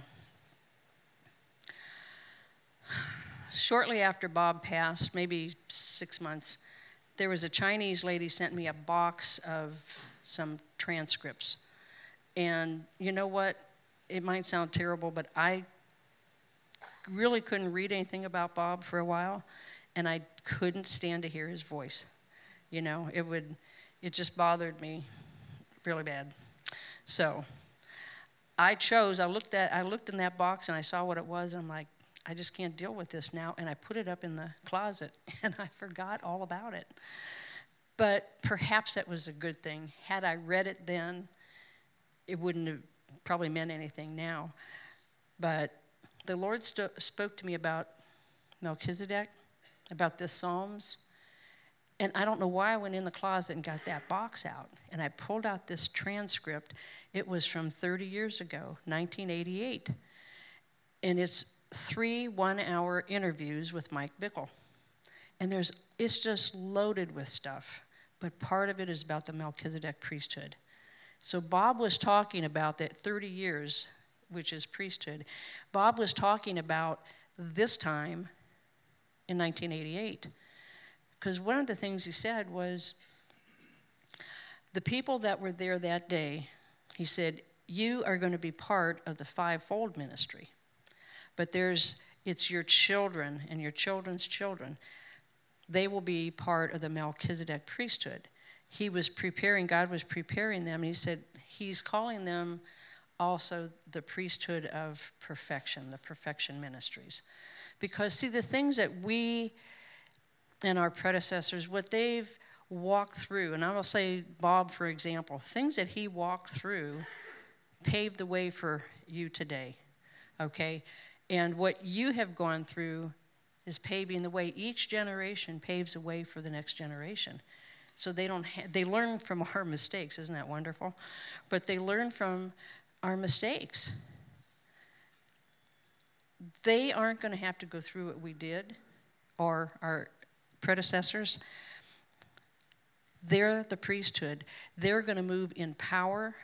shortly after Bob passed, maybe six months, there was a Chinese lady sent me a box of some transcripts. And you know what? It might sound terrible, but I really couldn't read anything about Bob for a while, and I couldn't stand to hear his voice. You know, it would, it just bothered me really bad. So I chose, I looked at, I looked in that box and I saw what it was, and I'm like, I just can't deal with this now. And I put it up in the closet, and I forgot all about it. But perhaps that was a good thing. Had I read it then, it wouldn't have probably meant anything now. But the Lord st- spoke to me about Melchizedek, about this Psalms. And I don't know why I went in the closet and got that box out. And I pulled out this transcript. It was from thirty years ago, nineteen eighty-eight. And it's three one-hour interviews with Mike Bickle. And there's it's just loaded with stuff. But part of it is about the Melchizedek priesthood. So Bob was talking about that thirty years, which is priesthood. Bob was talking about this time in nineteen eighty-eight. Because one of the things he said was, the people that were there that day, he said, you are going to be part of the fivefold ministry. But there's, it's your children and your children's children. They will be part of the Melchizedek priesthood. He was preparing, God was preparing them. And he said, he's calling them also the priesthood of perfection, the perfection ministries. Because, see, the things that we and our predecessors, what they've walked through, and I will say Bob, for example, things that he walked through paved the way for you today, okay? And what you have gone through is paving the way. Each generation paves the way for the next generation. So they don't ha- they learn from our mistakes. Isn't that wonderful? But they learn from our mistakes. They aren't going to have to go through what we did or our predecessors. They're the priesthood. They're going to move in power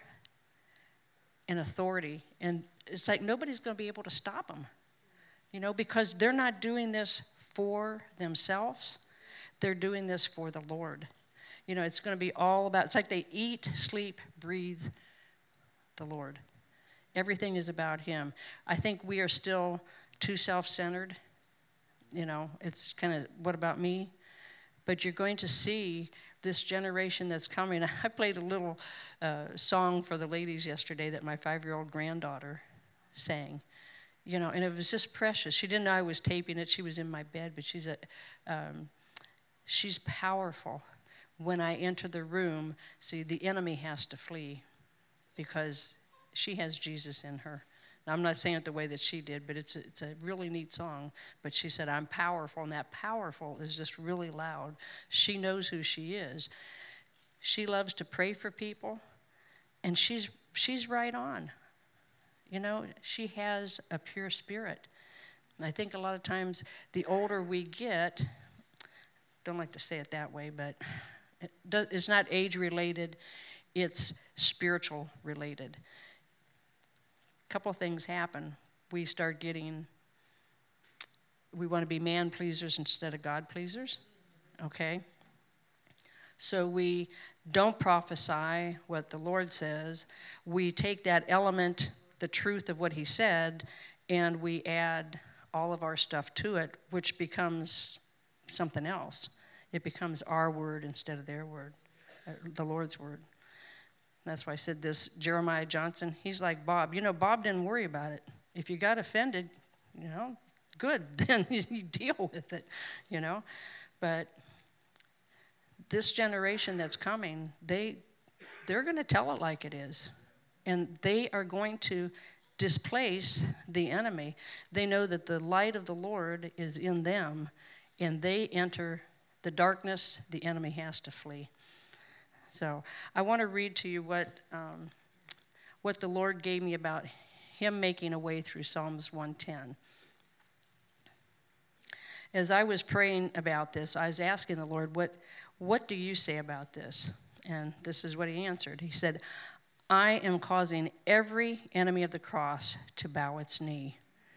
and authority. And it's like nobody's going to be able to stop them, you know, because they're not doing this for themselves. They're doing this for the Lord. You know, it's going to be all about, it's like they eat, sleep, breathe the Lord. Everything is about him. I think we are still too self-centered. You know, it's kind of, what about me? But you're going to see this generation that's coming. I played a little uh, song for the ladies yesterday that my five-year-old granddaughter sang. You know, and it was just precious. She didn't know I was taping it. She was in my bed, but she's a, um, she's powerful. When I enter the room, see, the enemy has to flee because she has Jesus in her. Now, I'm not saying it the way that she did, but it's a, it's a really neat song. But she said, I'm powerful, and that powerful is just really loud. She knows who she is. She loves to pray for people, and she's she's right on. You know, she has a pure spirit. And I think a lot of times the older we get, don't like to say it that way, but it does, it's not age-related, it's spiritual-related. A couple of things happen. We start getting, we want to be man-pleasers instead of God-pleasers, okay? So we don't prophesy what the Lord says. We take that element, the truth of what he said, and we add all of our stuff to it, which becomes something else. It becomes our word instead of their word, uh, the Lord's word. That's why I said this, Jeremiah Johnson, he's like Bob. You know, Bob didn't worry about it. If you got offended, you know, good, then you deal with it, you know. But this generation that's coming, they, they're going to tell it like it is. And they are going to displace the enemy. They know that the light of the Lord is in them, and they enter the darkness, the enemy has to flee. So I want to read to you what um, what the Lord gave me about him making a way through Psalms one ten. As I was praying about this, I was asking the Lord, what, what do you say about this? And this is what he answered. He said, I am causing every enemy of the cross to bow its knee.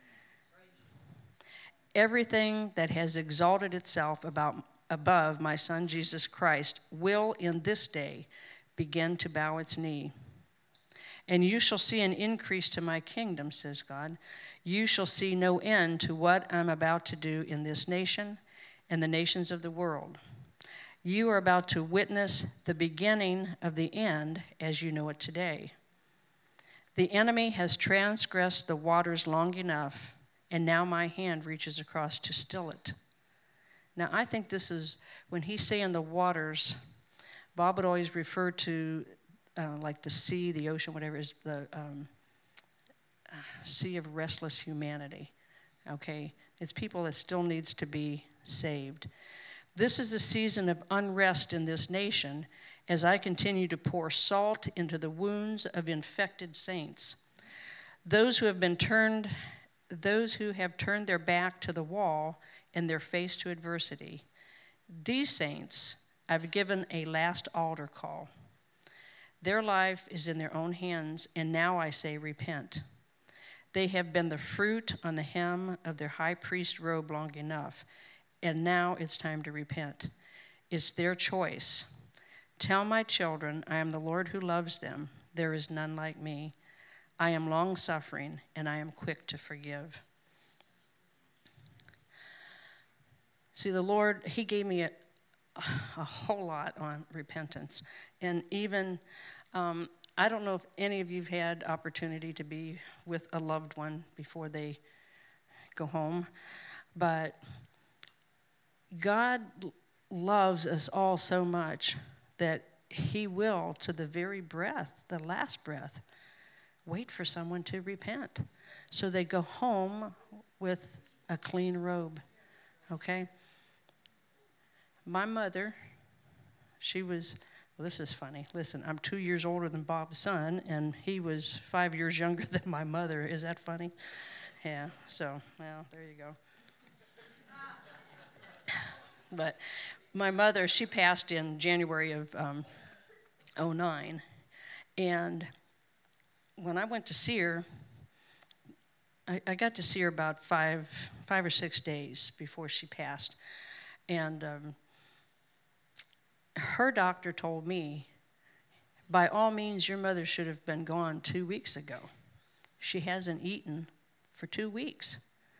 Everything that has exalted itself about above my Son Jesus Christ will in this day begin to bow its knee. And you shall see an increase to my kingdom, says God. You shall see no end to what I'm about to do in this nation and the nations of the world. You are about to witness the beginning of the end as you know it today. The enemy has transgressed the waters long enough, and now my hand reaches across to still it. Now, I think this is, when he's saying the waters, Bob would always refer to uh, like the sea, the ocean, whatever, is the um, sea of restless humanity, okay? It's people that still needs to be saved. This is a season of unrest in this nation as I continue to pour salt into the wounds of infected saints. Those who have been turned, those who have turned their back to the wall and their face to adversity, These saints I've given a last altar call. Their life is in their own hands, and now I say repent. They have been the fruit on the hem of their high priest robe long enough, and now it's time to repent. It's their choice. Tell my children, I am the Lord who loves them. There is none like me. I am long-suffering, and I am quick to forgive. See, the Lord, he gave me a, a whole lot on repentance. And even, um, I don't know if any of you have had opportunity to be with a loved one before they go home, but God loves us all so much that he will, to the very breath, the last breath, wait for someone to repent. So they go home with a clean robe, okay? My mother, she was, well, this is funny. Listen, I'm two years older than Bob's son, and he was five years younger than my mother. Is that funny? Yeah, so, well, there you go. But my mother, she passed in January of um, oh nine, and when I went to see her, I, I got to see her about five, five or six days before she passed, and um, her doctor told me, by all means, your mother should have been gone two weeks ago. She hasn't eaten for two weeks.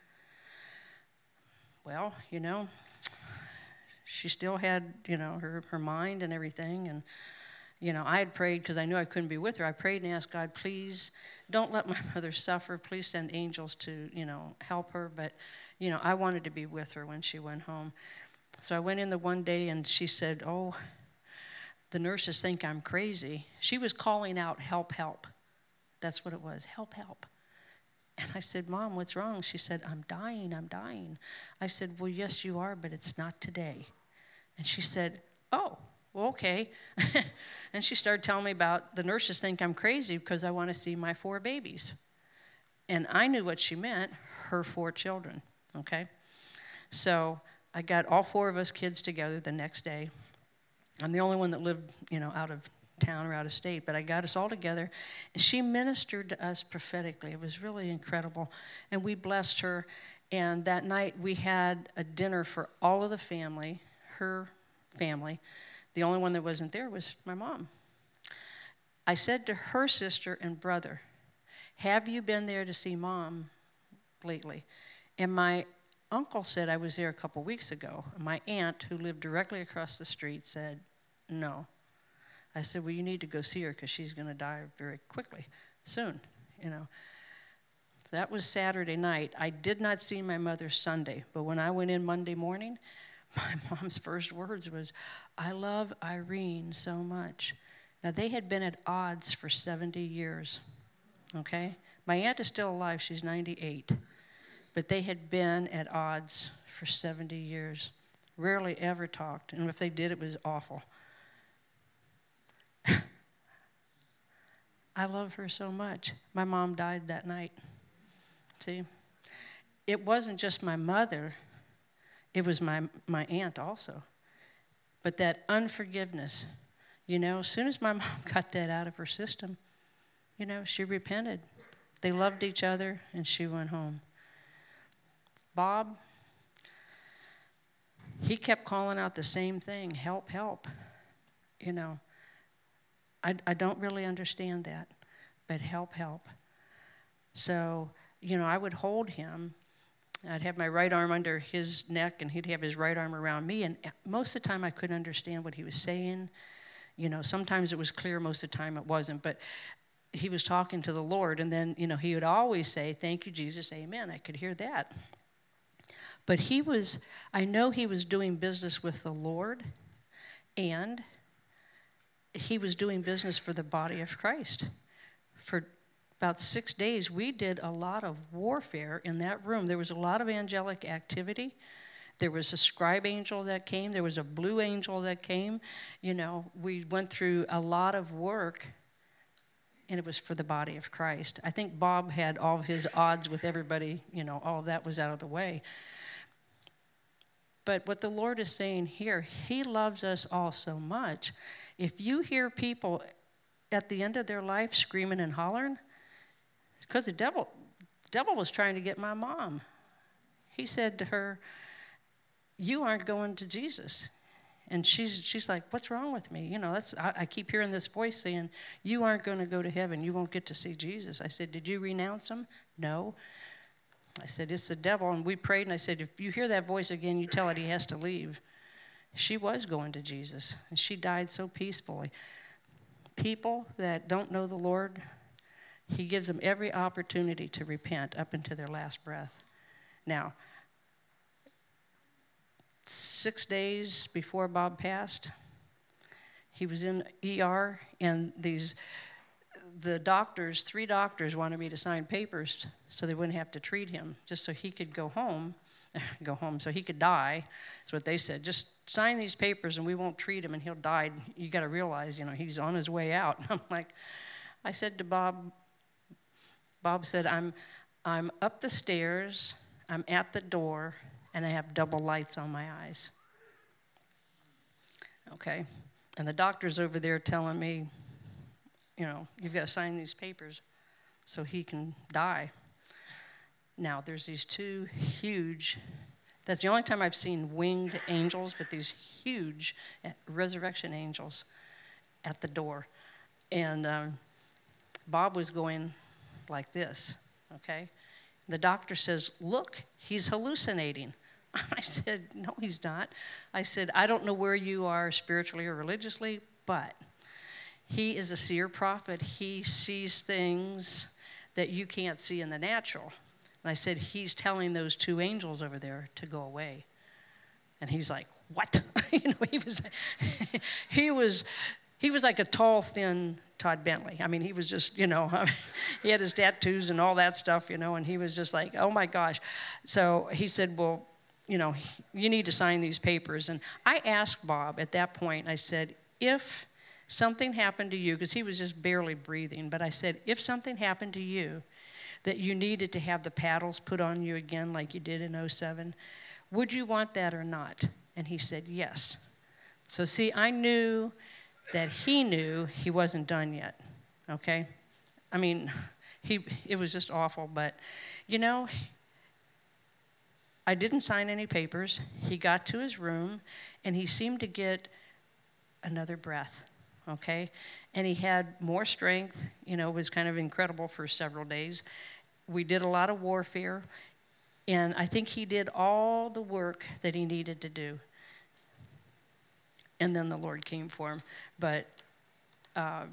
Well, you know, she still had, you know, her, her mind and everything. And, you know, I had prayed because I knew I couldn't be with her. I prayed and asked God, please don't let my mother suffer. Please send angels to, you know, help her. But, you know, I wanted to be with her when she went home. So I went in the one day and she said, oh, the nurses think I'm crazy. She was calling out, help, help. That's what it was, help, help. And I said, Mom, what's wrong? She said, I'm dying, I'm dying. I said, well, yes, you are, but it's not today. And she said, oh, well, okay. And she started telling me about the nurses think I'm crazy because I want to see my four babies. And I knew what she meant, her four children, okay? So I got all four of us kids together the next day. I'm the only one that lived, you know, out of town or out of state, but I got us all together, and she ministered to us prophetically. It was really incredible, and we blessed her, and that night we had a dinner for all of the family, her family. The only one that wasn't there was my mom. I said to her sister and brother, have you been there to see Mom lately? And my uncle said I was there a couple weeks ago. My aunt, who lived directly across the street, said, no. I said, well, you need to go see her because she's going to die very quickly, soon, you know. So that was Saturday night. I did not see my mother Sunday, but when I went in Monday morning, my mom's first words was, I love Irene so much. Now, they had been at odds for seventy years, okay? My aunt is still alive. She's ninety-eight. But they had been at odds for seventy years, rarely ever talked, and if they did, it was awful. I love her so much. My mom died that night. See, it wasn't just my mother, it was my, my aunt also. But that unforgiveness, you know, as soon as my mom got that out of her system, you know, she repented. They loved each other, and she went home. Bob, he kept calling out the same thing, help, help. You know, I, I don't really understand that, but help, help. So, you know, I would hold him. I'd have my right arm under his neck, and he'd have his right arm around me, and most of the time I couldn't understand what he was saying. You know, sometimes it was clear, most of the time it wasn't, but he was talking to the Lord, and then, you know, he would always say, thank you, Jesus, amen. I could hear that. But he was, I know he was doing business with the Lord, and he was doing business for the body of Christ. For about six days, we did a lot of warfare in that room. There was a lot of angelic activity. There was a scribe angel that came. There was a blue angel that came. You know, we went through a lot of work, and it was for the body of Christ. I think Bob had all of his odds with everybody. You know, all of that was out of the way. But what the Lord is saying here, he loves us all so much. If you hear people at the end of their life screaming and hollering, it's because the devil, the devil was trying to get my mom. He said to her, you aren't going to Jesus. And she's she's like, what's wrong with me? You know, that's I, I keep hearing this voice saying, you aren't going to go to heaven. You won't get to see Jesus. I said, did you renounce him? No. I said, it's the devil. And we prayed, and I said, if you hear that voice again, you tell it he has to leave. She was going to Jesus, and she died so peacefully. People that don't know the Lord, he gives them every opportunity to repent up into their last breath. Now, six days before Bob passed, he was in E R, and these the doctors, three doctors wanted me to sign papers so they wouldn't have to treat him, just so he could go home, go home, so he could die. That's what they said. Just sign these papers and we won't treat him and he'll die. You got to realize, you know, he's on his way out. I'm like, I said to Bob, Bob said, I'm, I'm up the stairs, I'm at the door, and I have double lights on my eyes. Okay? And the doctor's over there telling me, you know, you've got to sign these papers so he can die. Now, there's these two huge, that's the only time I've seen winged angels, but these huge resurrection angels at the door. And um, Bob was going like this, okay? The doctor says, look, he's hallucinating. I said, no, he's not. I said, I don't know where you are spiritually or religiously, but he is a seer prophet. He sees things that you can't see in the natural. And I said, he's telling those two angels over there to go away. And he's like, what? you know, he was, he was, he was like a tall, thin Todd Bentley. I mean, he was just, you know, he had his tattoos and all that stuff, you know, and he was just like, oh my gosh. So he said, well, you know, you need to sign these papers. And I asked Bob at that point, I said, if something happened to you, because he was just barely breathing, but I said, if something happened to you that you needed to have the paddles put on you again like you did in oh seven, would you want that or not? And he said, yes. So see, I knew that he knew he wasn't done yet, okay? I mean, he it was just awful, but, you know, I didn't sign any papers. He got to his room, and he seemed to get another breath, okay? And he had more strength. You know, it was kind of incredible for several days. We did a lot of warfare, and I think he did all the work that he needed to do. And then the Lord came for him. But uh,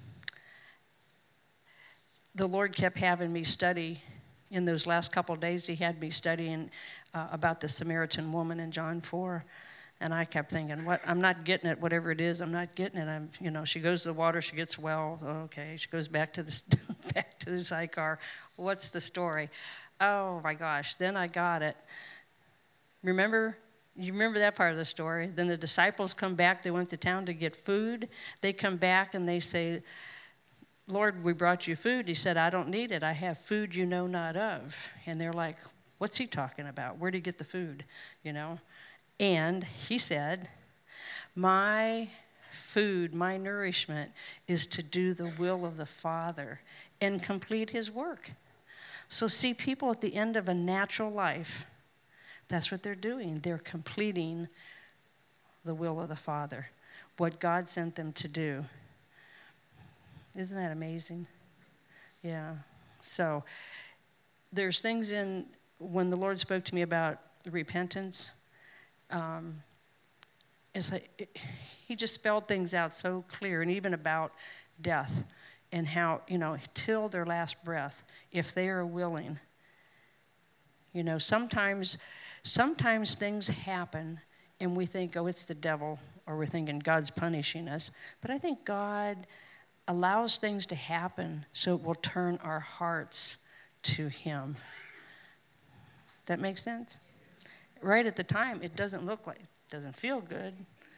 the Lord kept having me study. In those last couple of days, he had me studying uh, about the Samaritan woman in John four. And I kept thinking, what? I'm not getting it, whatever it is, I'm not getting it. I'm, you know, she goes to the water, she gets well, okay. She goes back to the, back to the sidecar. What's the story? Oh, my gosh. Then I got it. Remember, you remember that part of the story? Then the disciples come back. They went to town to get food. They come back, and they say, Lord, we brought you food. He said, I don't need it. I have food you know not of. And they're like, what's he talking about? Where'd he get the food, you know? And he said, my food, my nourishment is to do the will of the Father and complete his work. So see, people at the end of a natural life, that's what they're doing. They're completing the will of the Father, what God sent them to do. Isn't that amazing? Yeah. So there's things in, when the Lord spoke to me about repentance, Um, it's like it, he just spelled things out so clear, and even about death and how, you know, till their last breath, if they are willing. You know, sometimes, sometimes things happen, and we think, oh, it's the devil, or we're thinking God's punishing us. But I think God allows things to happen so it will turn our hearts to him. That makes sense? Right at the time, it doesn't look like, it doesn't feel good.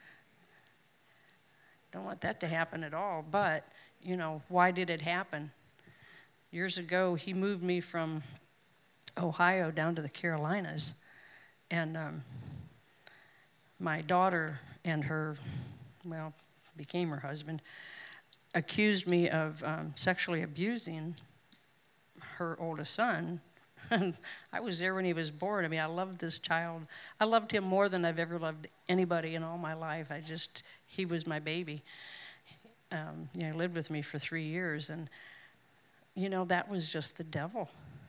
Don't want that to happen at all. But, you know, why did it happen? Years ago, he moved me from Ohio down to the Carolinas. And um, my daughter and her, well, became her husband, accused me of um, sexually abusing her oldest son. I was there when he was born. I mean, I loved this child. I loved him more than I've ever loved anybody in all my life. I just, he was my baby. Um, you know, he lived with me for three years, and, you know, that was just the devil.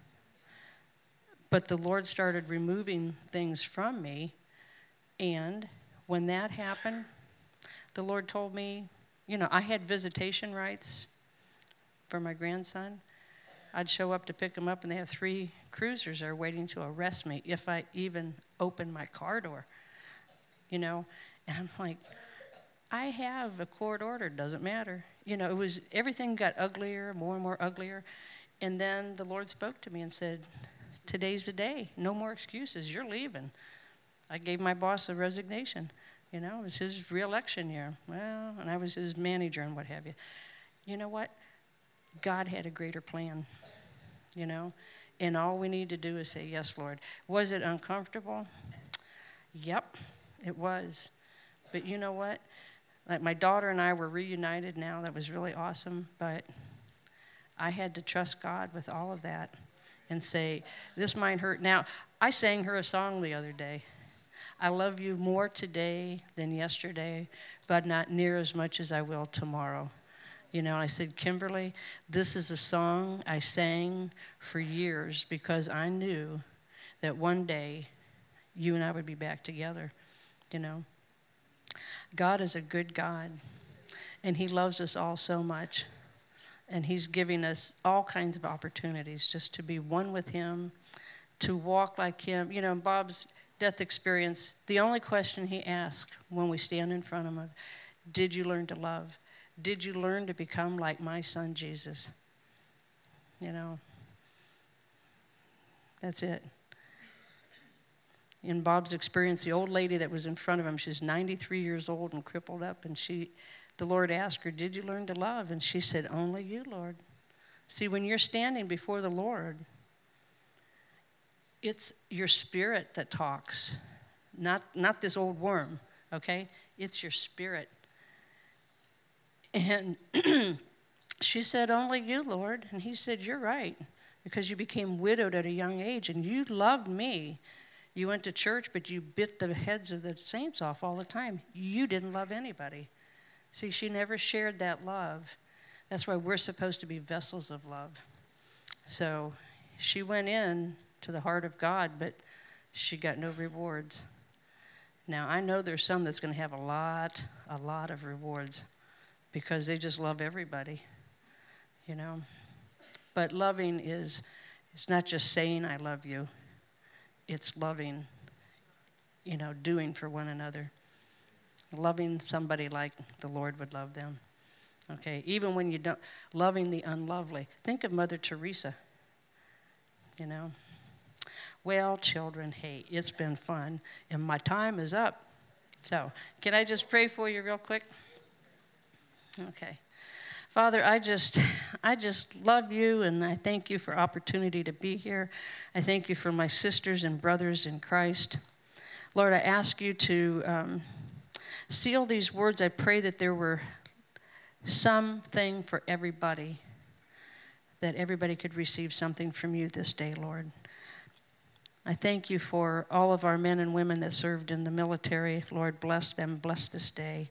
But the Lord started removing things from me, and when that happened, the Lord told me, you know, I had visitation rights for my grandson. I'd show up to pick him up, and they have three cruisers there waiting to arrest me if I even open my car door, you know. And I'm like, I have a court order, doesn't matter. You know, it was, everything got uglier, more and more uglier. And then the Lord spoke to me and said, today's the day. No more excuses. You're leaving. I gave my boss a resignation. You know, it was his re-election year. Well, and I was his manager and what have you. You know what? God had a greater plan, you know, and all we need to do is say, yes, Lord. Was it uncomfortable? Yep, it was. But you know what? Like, my daughter and I were reunited now. That was really awesome. But I had to trust God with all of that and say, this might hurt. Now, I sang her a song the other day. I love you more today than yesterday, but not near as much as I will tomorrow. You know, I said, Kimberly, this is a song I sang for years because I knew that one day you and I would be back together, you know. God is a good God, and he loves us all so much, and he's giving us all kinds of opportunities just to be one with him, to walk like him. You know, Bob's death experience, the only question he asked when we stand in front of him, did you learn to love? Did you learn to become like my son, Jesus? You know, that's it. In Bob's experience, the old lady that was in front of him, she's ninety-three years old and crippled up, and she, the Lord asked her, did you learn to love? And she said, only you, Lord. See, when you're standing before the Lord, it's your spirit that talks, not, not this old worm, okay? It's your spirit. And she said, only you, Lord. And he said, you're right, because you became widowed at a young age, and you loved me. You went to church, but you bit the heads of the saints off all the time. You didn't love anybody. See, she never shared that love. That's why we're supposed to be vessels of love. So she went in to the heart of God, but she got no rewards. Now, I know there's some that's going to have a lot, a lot of rewards, because they just love everybody, you know. But loving is, it's not just saying I love you. It's loving, you know, doing for one another. Loving somebody like the Lord would love them, okay? Even when you don't, loving the unlovely. Think of Mother Teresa, you know. Well, children, hey, it's been fun, and my time is up. So, can I just pray for you real quick? Okay. Father, I just I just love you, and I thank you for opportunity to be here. I thank you for my sisters and brothers in Christ. Lord, I ask you to um, seal these words. I pray that there were something for everybody, that everybody could receive something from you this day, Lord. I thank you for all of our men and women that served in the military. Lord, bless them, bless this day.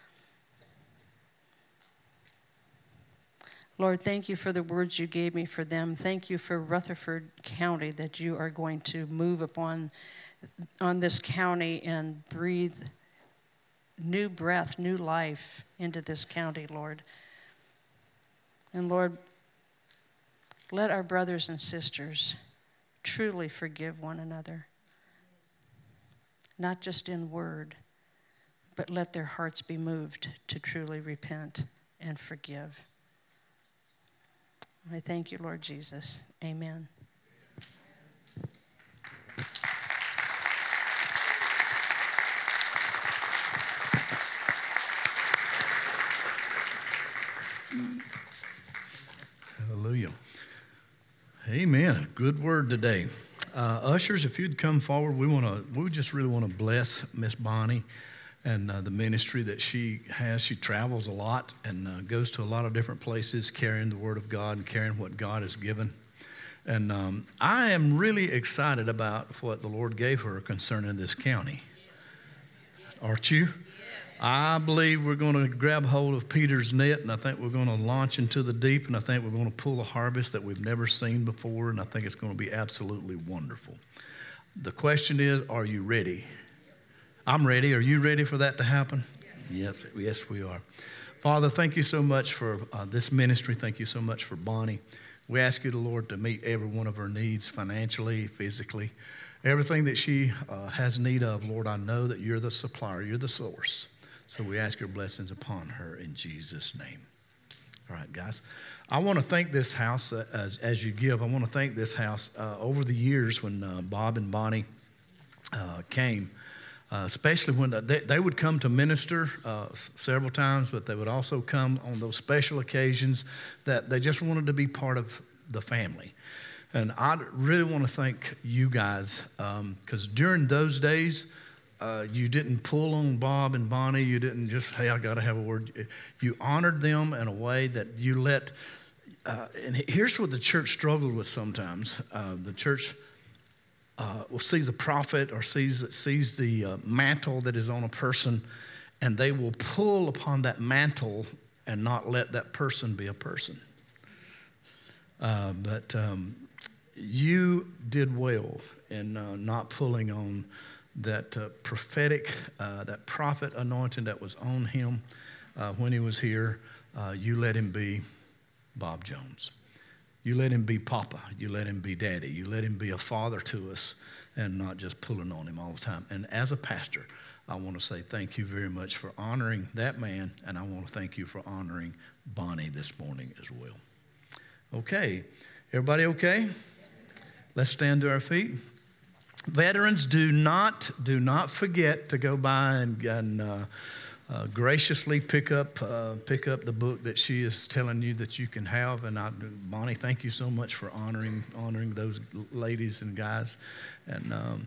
Lord, thank you for the words you gave me for them. Thank you for Rutherford County, that you are going to move upon on this county and breathe new breath, new life into this county, Lord. And Lord, let our brothers and sisters truly forgive one another, not just in word, but let their hearts be moved to truly repent and forgive. I thank you, Lord Jesus. Amen. Hallelujah. Amen. Good word today. Uh, ushers, if you'd come forward, we want to. We just really want to bless Miss Bonnie and uh, the ministry that she has. She travels a lot and uh, goes to a lot of different places, carrying the Word of God and carrying what God has given. And um, I am really excited about what the Lord gave her concerning this county. Aren't you? I believe we're going to grab hold of Peter's net, and I think we're going to launch into the deep, and I think we're going to pull a harvest that we've never seen before, and I think it's going to be absolutely wonderful. The question is, are you ready? I'm ready. Are you ready for that to happen? Yes, yes, we are. Father, thank you so much for uh, this ministry. Thank you so much for Bonnie. We ask you, the Lord, to meet every one of her needs financially, physically. Everything that she uh, has need of, Lord, I know that you're the supplier. You're the source. So we ask your blessings upon her in Jesus' name. All right, guys. I want to thank this house uh, as, as you give. I want to thank this house uh, over the years when uh, Bob and Bonnie uh, came, uh, especially when they, they would come to minister uh, several times, but they would also come on those special occasions that they just wanted to be part of the family. And I really want to thank you guys because um, during those days, Uh, you didn't pull on Bob and Bonnie. You didn't just, hey, I got to have a word. You honored them in a way that you let, uh, and here's what the church struggled with sometimes. Uh, the church uh, will sees a prophet or sees, sees the uh, mantle that is on a person, and they will pull upon that mantle and not let that person be a person. Uh, but um, you did well in uh, not pulling on that uh, prophetic, uh, that prophet anointing that was on him uh, when he was here. Uh, you let him be Bob Jones. You let him be Papa. You let him be Daddy. You let him be a father to us and not just pulling on him all the time. And as a pastor, I want to say thank you very much for honoring that man, and I want to thank you for honoring Bonnie this morning as well. Okay, everybody okay? Let's stand to our feet. Veterans, do not do not forget to go by and, and uh, uh, graciously pick up uh, pick up the book that she is telling you that you can have. And I, Bonnie, thank you so much for honoring honoring those ladies and guys. And um,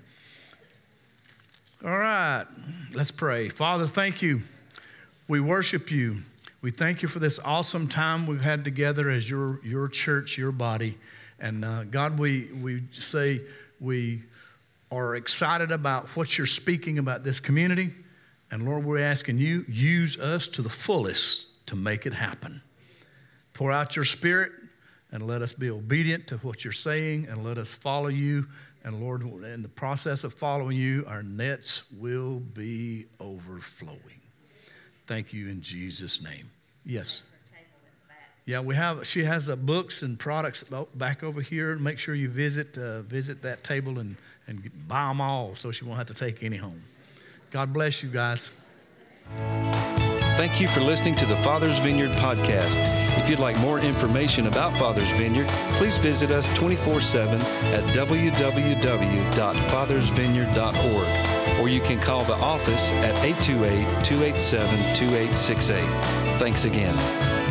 all right, let's pray. Father, thank you. We worship you. We thank you for this awesome time we've had together as your your church, your body. And uh, God, we we say we are excited about what you're speaking about this community. And Lord, we're asking you, use us to the fullest to make it happen. Pour out your spirit and let us be obedient to what you're saying and let us follow you. And Lord, in the process of following you, our nets will be overflowing. Thank you in Jesus' name. Yes. Yeah, we have. She has uh, books and products back over here. Make sure you visit uh, visit that table and, and buy them all so she won't have to take any home. God bless you guys. Thank you for listening to the Father's Vineyard podcast. If you'd like more information about Father's Vineyard, please visit us twenty-four seven at w w w dot fathers vineyard dot org, or you can call the office at eight two eight, two eight seven, two eight six eight. Thanks again.